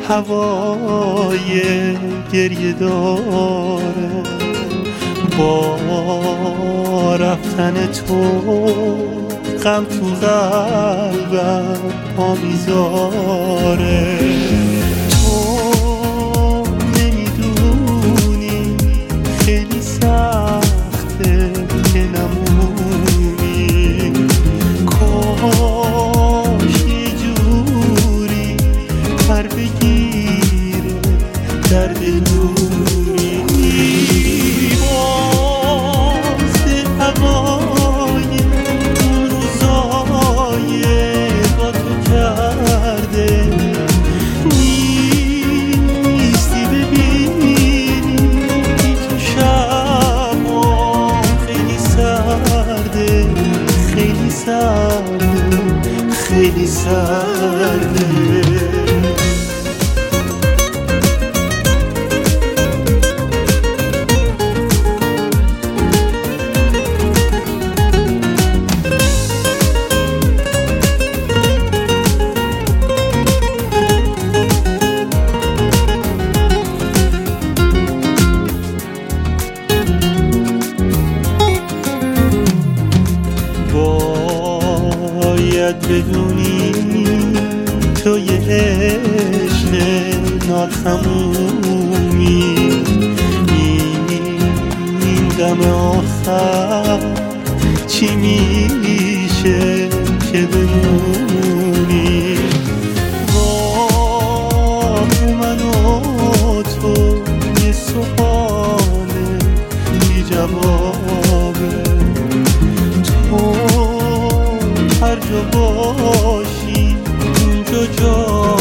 هوای گریه داره، با رفتن تو غم تو قلبم پا میذاره. تو نمیدونی خیلی سخته که نمونی، کاش یه جوری پر بگیره در دلونی. بازه هوای اون روزای با تو کرده، نیستی ببینی تو شبا خیلی سرده، خیلی سرده، خیلی سرده. باید بدونی تو یه عشق ناتمومی، این دم آخر چی میشه که بمونی؟ با من و تو یه سوال بی جوابه، تو هر جا باشی اونجا جا